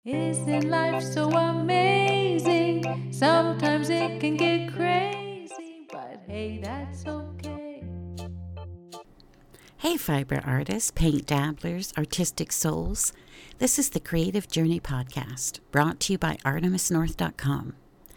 Isn't life so amazing? Sometimes it can get crazy, but hey, that's okay. Hey, fiber artists, paint dabblers, artistic souls. This is the Creative Journey Podcast, brought to you by ArtemisNorth.com.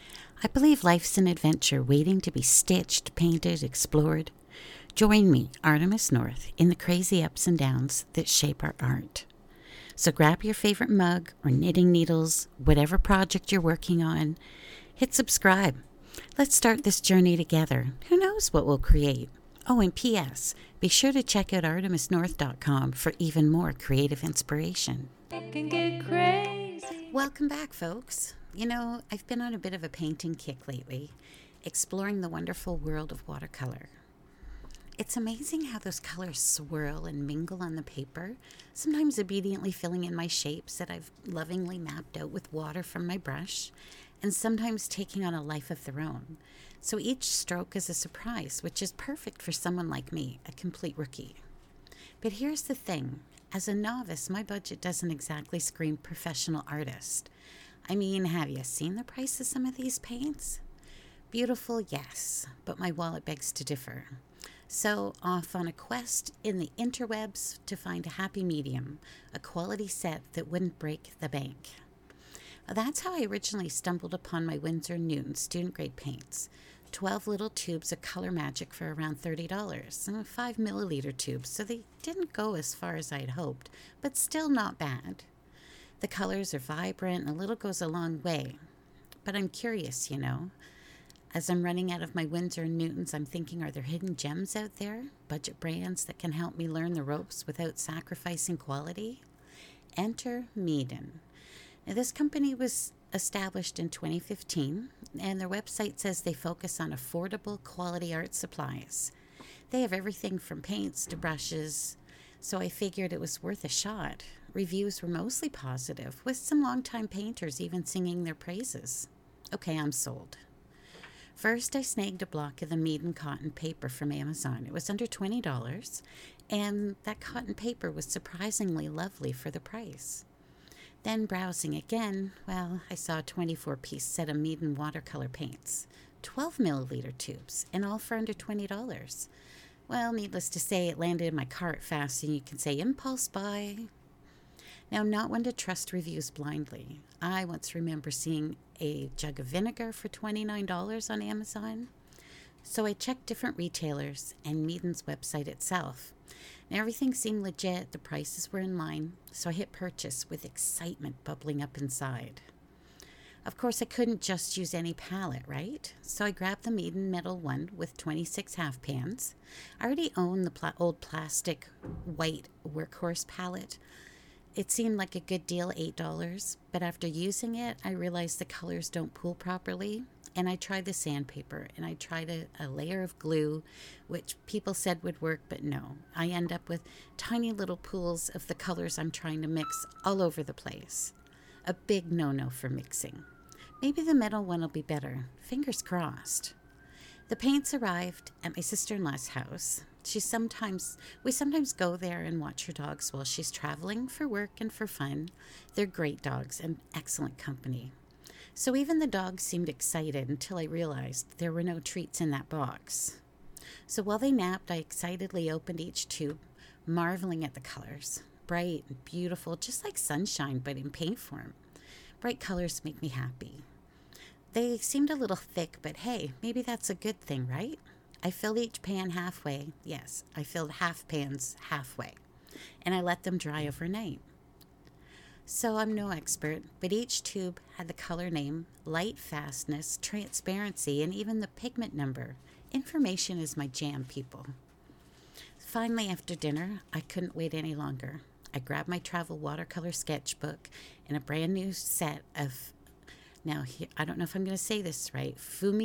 I believe life's an adventure waiting to be stitched, painted, explored. Join me, Artemis North, in the crazy ups and downs that shape our art. So grab your favorite mug or knitting needles, whatever project you're working on. Hit subscribe. Let's start this journey together. Who knows what we'll create? Oh, and P.S. Be sure to check out ArtemisNorth.com for even more creative inspiration. It can get crazy. Welcome back, folks. You know, I've been on a bit of a painting kick lately, exploring the wonderful world of watercolor. It's amazing how those colors swirl and mingle on the paper, sometimes obediently filling in my shapes that I've lovingly mapped out with water from my brush, and sometimes taking on a life of their own. So each stroke is a surprise, which is perfect for someone like me, a complete rookie. But here's the thing. As a novice, my budget doesn't exactly scream professional artist. I mean, have you seen the price of some of these paints? Beautiful, yes, but my wallet begs to differ. So, off on a quest in the interwebs to find a happy medium, a quality set that wouldn't break the bank. That's how I originally stumbled upon my Winsor Newton student grade paints. 12 little tubes of Color Magic for around $30, and 5 milliliter tubes, so they didn't go as far as I'd hoped, but still not bad. The colors are vibrant, and a little goes a long way. But I'm curious, you know. As I'm running out of my Winsor & Newtons, I'm thinking, are there hidden gems out there? Budget brands that can help me learn the ropes without sacrificing quality? Enter Meeden. Now, this company was established in 2015, and their website says they focus on affordable quality art supplies. They have everything from paints to brushes, so I figured it was worth a shot. Reviews were mostly positive, with some longtime painters even singing their praises. Okay, I'm sold. First, I snagged a block of the Meeden cotton paper from Amazon. It was under $20, and that cotton paper was surprisingly lovely for the price. Then, browsing again, well, I saw a 24-piece set of Meeden watercolor paints, 12 milliliter tubes, and all for under $20. Well, needless to say, it landed in my cart fast, and you can say impulse buy. Now, I'm not one to trust reviews blindly. I once remember seeing a jug of vinegar for $29 on Amazon. So I checked different retailers and Meeden's website itself. Now, everything seemed legit, the prices were in line, so I hit purchase with excitement bubbling up inside. Of course, I couldn't just use any palette, right? So I grabbed the Meeden metal one with 26 half pans. I already own the old plastic white workhorse palette. It seemed like a good deal, $8, but after using it, I realized the colors don't pool properly. And I tried the sandpaper, and I tried a layer of glue, which people said would work, but no. I end up with tiny little pools of the colors I'm trying to mix all over the place. A big no-no for mixing. Maybe the metal one will be better. Fingers crossed. The paints arrived at my sister-in-law's house. We sometimes go there and watch her dogs while she's traveling for work and for fun. They're great dogs and excellent company. So even the dogs seemed excited until I realized there were no treats in that box. So while they napped, I excitedly opened each tube, marveling at the colors. Bright and beautiful, just like sunshine, but in paint form. Bright colors make me happy. They seemed a little thick, but hey, maybe that's a good thing, right? I filled each pan halfway. Yes, I filled half pans halfway. And I let them dry overnight. So I'm no expert, but each tube had the color name, light fastness, transparency, and even the pigment number. Information is my jam, people. Finally, after dinner, I couldn't wait any longer. I grabbed my travel watercolor sketchbook and a brand new set of, now I don't know if I'm going to say this right,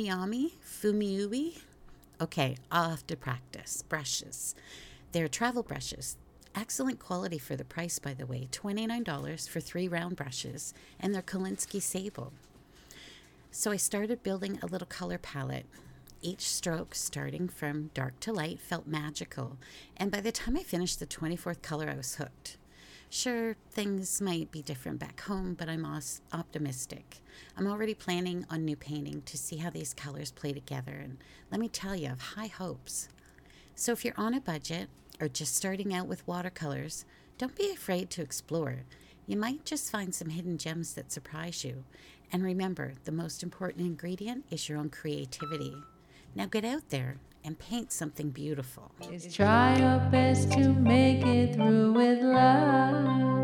Fumiui? Okay, I'll have to practice. Brushes. They're travel brushes. Excellent quality for the price, by the way. $29 for 3 round brushes, and they're Kolinsky Sable. So I started building a little color palette. Each stroke, starting from dark to light, felt magical, and by the time I finished the 24th color, I was hooked. Sure, things might be different back home, but I'm optimistic. I'm already planning on new painting to see how these colors play together, and let me tell you, I have high hopes. So if you're on a budget or just starting out with watercolors, don't be afraid to explore. You might just find some hidden gems that surprise you. And remember, the most important ingredient is your own creativity. Now get out there and paint something beautiful. Is try your best to make it through with love.